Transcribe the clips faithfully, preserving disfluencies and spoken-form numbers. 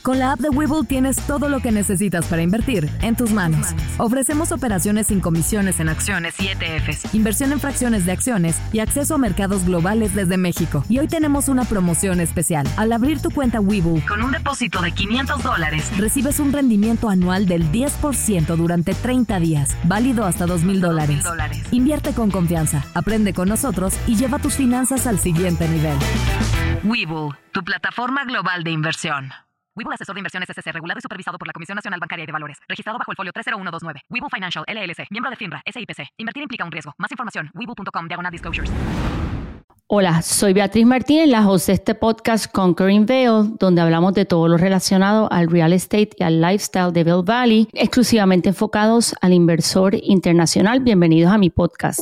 Con la app de Webull tienes todo lo que necesitas para invertir en tus manos. Ofrecemos operaciones sin comisiones en acciones y E T Fs, inversión en fracciones de acciones y acceso a mercados globales desde México. Y hoy tenemos una promoción especial. Al abrir tu cuenta Webull con un depósito de quinientos dólares, recibes un rendimiento anual del diez por ciento durante treinta días, válido hasta dos mil dólares. Invierte con confianza, aprende con nosotros y lleva tus finanzas al siguiente nivel. Webull, tu plataforma global de inversión. Webull Asesor de Inversiones S C, regulado y supervisado por la Comisión Nacional Bancaria y de Valores. Registrado bajo el folio tres cero uno dos nueve. Webull Financial, L L C. Miembro de FINRA, S I P C. Invertir implica un riesgo. Más información, webull punto com, diagonal disclosures. Hola, soy Beatriz Martínez, la host de este podcast Conquering Vail, donde hablamos de todo lo relacionado al real estate y al lifestyle de Vail Valley, exclusivamente enfocados al inversor internacional. Bienvenidos a mi podcast.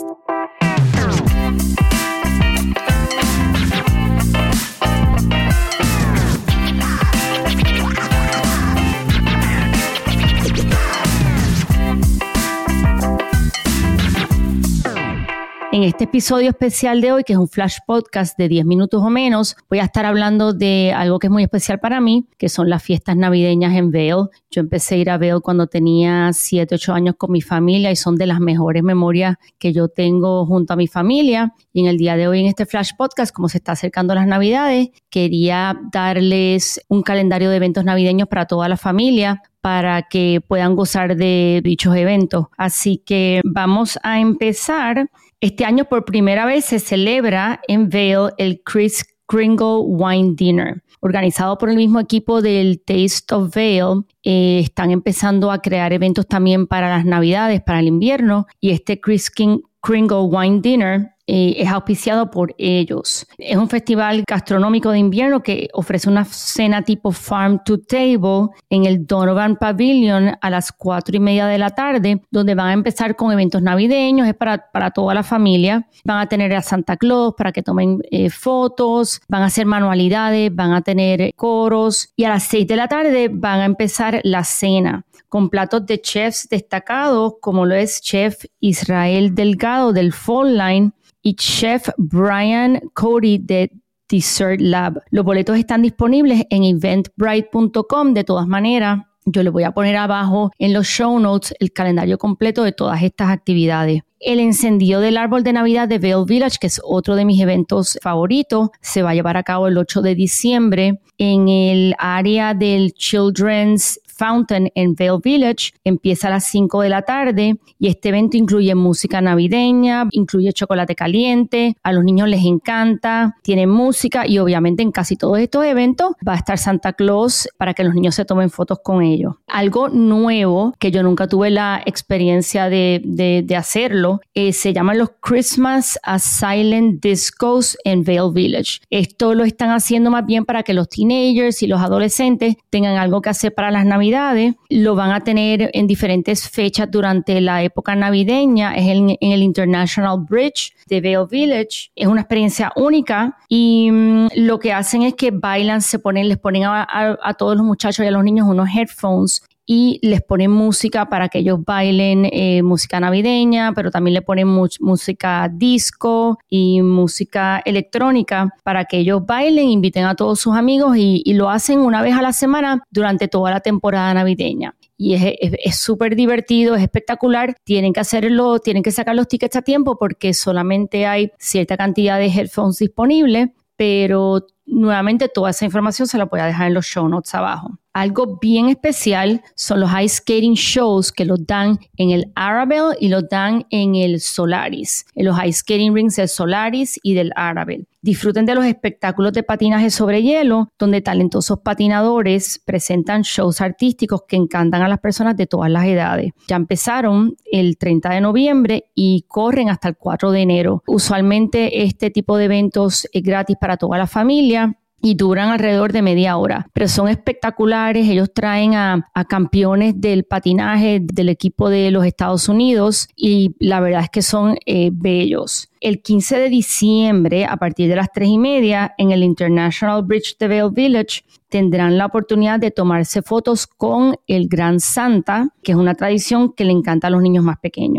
En este episodio especial de hoy, que es un flash podcast de diez minutos o menos, voy a estar hablando de algo que es muy especial para mí, que son las fiestas navideñas en Vail. Yo empecé a ir a Vail cuando tenía siete, ocho años con mi familia y son de las mejores memorias que yo tengo junto a mi familia. Y en el día de hoy, en este flash podcast, como se está acercando las Navidades, quería darles un calendario de eventos navideños para toda la familia, para que puedan gozar de dichos eventos. Así que vamos a empezar. Este año por primera vez se celebra en Vail el Kris Kringle Wine Dinner, organizado por el mismo equipo del Taste of Vail. Eh, están empezando a crear eventos también para las Navidades, para el invierno, y este Kris Kringle Wine Dinner Eh, es auspiciado por ellos. Es un festival gastronómico de invierno que ofrece una cena tipo farm to table en el Donovan Pavilion a las cuatro y media de la tarde, donde van a empezar con eventos navideños, es para, para toda la familia. Van a tener a Santa Claus para que tomen eh, fotos, van a hacer manualidades, van a tener coros y a las seis de la tarde van a empezar la cena con platos de chefs destacados como lo es Chef Israel Delgado del Fall Line y Chef Brian Cody de Dessert Lab. Los boletos están disponibles en eventbrite punto com. De todas maneras, yo les voy a poner abajo en los show notes el calendario completo de todas estas actividades. El encendido del árbol de Navidad de Vail Village, que es otro de mis eventos favoritos, se va a llevar a cabo el ocho de diciembre en el área del Children's Fountain en Vail Village. Empieza a las cinco de la tarde y este evento incluye música navideña, incluye chocolate caliente, a los niños les encanta, tiene música y obviamente en casi todos estos eventos va a estar Santa Claus para que los niños se tomen fotos con ellos. Algo nuevo que yo nunca tuve la experiencia de, de, de hacerlo, eh, se llaman los Christmas as Silent Discos en Vail Village. Esto lo están haciendo más bien para que los teenagers y los adolescentes tengan algo que hacer para las navidades. Lo van a tener en diferentes fechas durante la época navideña. Es en, en el International Bridge de Vail Village. Es una experiencia única y mmm, lo que hacen es que bailan, se ponen, les ponen a, a, a todos los muchachos y a los niños unos headphones y les ponen música para que ellos bailen, eh, música navideña, pero también le ponen mu- música disco y música electrónica para que ellos bailen, inviten a todos sus amigos y, y lo hacen una vez a la semana durante toda la temporada navideña. Y es súper divertido, es espectacular. Tienen que hacerlo, tienen que sacar los tickets a tiempo porque solamente hay cierta cantidad de headphones disponibles, pero nuevamente toda esa información se la voy a dejar en los show notes abajo. Algo bien especial son los ice skating shows que los dan en el Arrabel y los dan en el Solaris, en los ice skating rings del Solaris y del Arrabel. Disfruten de los espectáculos de patinaje sobre hielo, donde talentosos patinadores presentan shows artísticos que encantan a las personas de todas las edades. Ya empezaron el treinta de noviembre y corren hasta el cuatro de enero. Usualmente este tipo de eventos es gratis para toda la familia y duran alrededor de media hora, pero son espectaculares. Ellos traen a, a campeones del patinaje del equipo de los Estados Unidos y la verdad es que son eh, bellos. El quince de diciembre, a partir de las tres y media, en el International Bridge de Vail Village, tendrán la oportunidad de tomarse fotos con el Gran Santa, que es una tradición que le encanta a los niños más pequeños.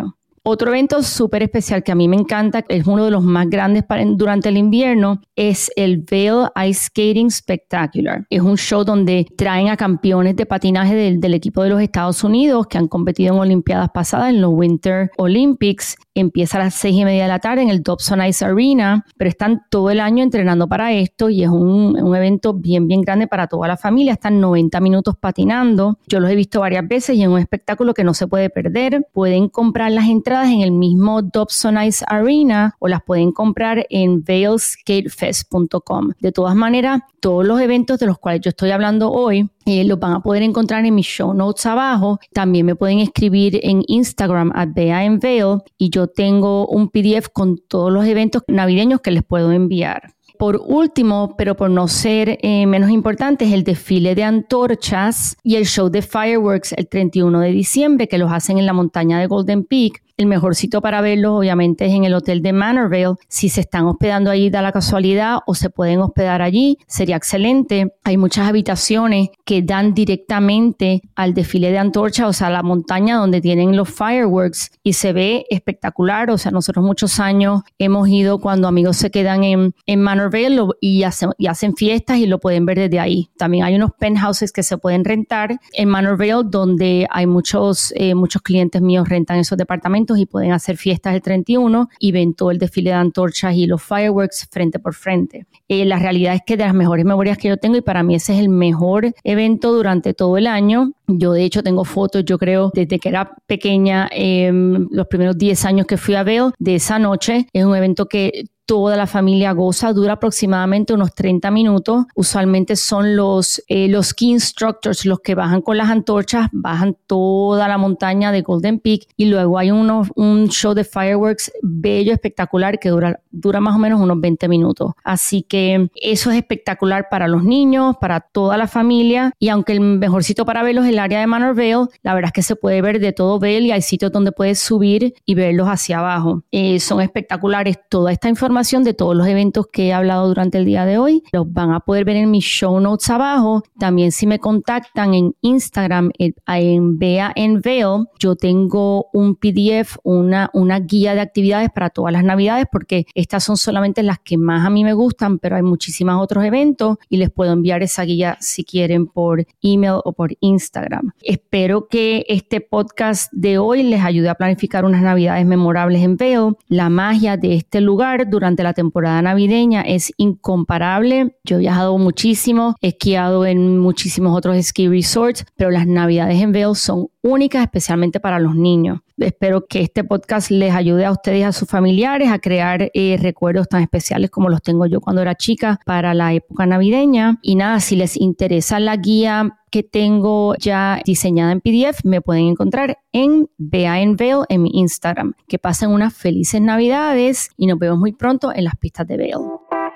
Otro evento súper especial que a mí me encanta, es uno de los más grandes para, durante el invierno, es el Vail Ice Skating Spectacular. Es un show donde traen a campeones de patinaje del, del equipo de los Estados Unidos que han competido en Olimpiadas pasadas, en los Winter Olympics. Empieza a las seis y media de la tarde en el Dobson Ice Arena, pero están todo el año entrenando para esto y es un, un evento bien, bien grande para toda la familia. Están noventa minutos patinando. Yo los he visto varias veces y es un espectáculo que no se puede perder. Pueden comprar las entradas en el mismo Dobson Ice Arena o las pueden comprar en vail skate fest punto com. De todas maneras, todos los eventos de los cuales yo estoy hablando hoy Eh, los van a poder encontrar en mis show notes abajo. También me pueden escribir en Instagram a Bea en Vail y yo tengo un P D F con todos los eventos navideños que les puedo enviar. Por último, pero por no ser eh, menos importante, es el desfile de antorchas y el show de fireworks el treinta y uno de diciembre, que los hacen en la montaña de Golden Peak. El mejor sitio para verlos obviamente es en el hotel de Manorvale. Si se están hospedando allí da la casualidad o se pueden hospedar allí, sería excelente. Hay muchas habitaciones que dan directamente al desfile de antorcha, o sea, a la montaña donde tienen los fireworks y se ve espectacular. O sea, nosotros muchos años hemos ido cuando amigos se quedan en, en Manorvale y hacen, y hacen fiestas y lo pueden ver desde ahí. También hay unos penthouses que se pueden rentar en Manorvale donde hay muchos, eh, muchos clientes míos rentan esos departamentos y pueden hacer fiestas el treinta y uno y ven todo el desfile de antorchas y los fireworks frente por frente. Eh, la realidad es que de las mejores memorias que yo tengo, y para mí ese es el mejor evento durante todo el año. Yo de hecho tengo fotos, yo creo, desde que era pequeña, eh, los primeros diez años que fui a Vail, de esa noche. Es un evento que toda la familia goza, dura aproximadamente unos treinta minutos. Usualmente son los, eh, los key instructors los que bajan con las antorchas, bajan toda la montaña de Golden Peak y luego hay uno, un show de fireworks bello, espectacular, que dura, dura más o menos unos veinte minutos. Así que eso es espectacular para los niños, para toda la familia, y aunque el mejor sitio para verlos es el área de Manorvale, la verdad es que se puede ver de todo Vail y hay sitios donde puedes subir y verlos hacia abajo. Eh, son espectaculares. Toda esta información de todos los eventos que he hablado durante el día de hoy los van a poder ver en mis show notes abajo. También si me contactan en Instagram en, en Bea en Vail, yo tengo un P D F, una, una guía de actividades para todas las navidades, porque estas son solamente las que más a mí me gustan, pero hay muchísimos otros eventos y les puedo enviar esa guía si quieren por email o por Instagram. Espero que este podcast de hoy les ayude a planificar unas navidades memorables en Vail. La magia de este lugar durante durante la temporada navideña es incomparable. Yo he viajado muchísimo, he esquiado en muchísimos otros ski resorts, pero las navidades en Vail son únicas, especialmente para los niños. Espero que este podcast les ayude a ustedes y a sus familiares a crear eh, recuerdos tan especiales como los tengo yo cuando era chica para la época navideña. Y nada, si les interesa la guía que tengo ya diseñada en P D F, me pueden encontrar en Bea en Vail en mi Instagram. Que pasen unas felices navidades y nos vemos muy pronto en las pistas de Vail.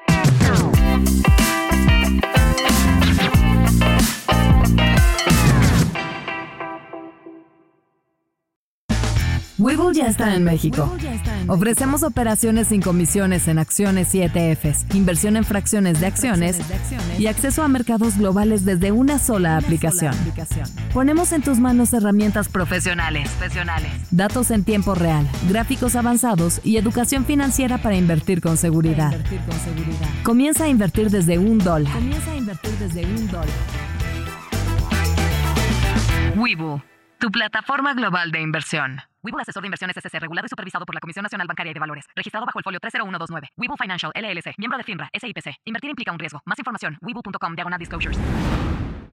Webull ya está en México. Ofrecemos operaciones sin comisiones en acciones y E T Fs, inversión en fracciones de acciones y acceso a mercados globales desde una sola aplicación. Ponemos en tus manos herramientas profesionales, datos en tiempo real, gráficos avanzados y educación financiera para invertir con seguridad. Comienza a invertir desde un dólar. Webull, tu plataforma global de inversión. Webull Asesor de Inversiones S C, regulado y supervisado por la Comisión Nacional Bancaria y de Valores. Registrado bajo el folio tres cero uno dos nueve. Webull Financial, L L C. Miembro de FINRA, S I P C. Invertir implica un riesgo. Más información, webull punto com, diagonal disclosures.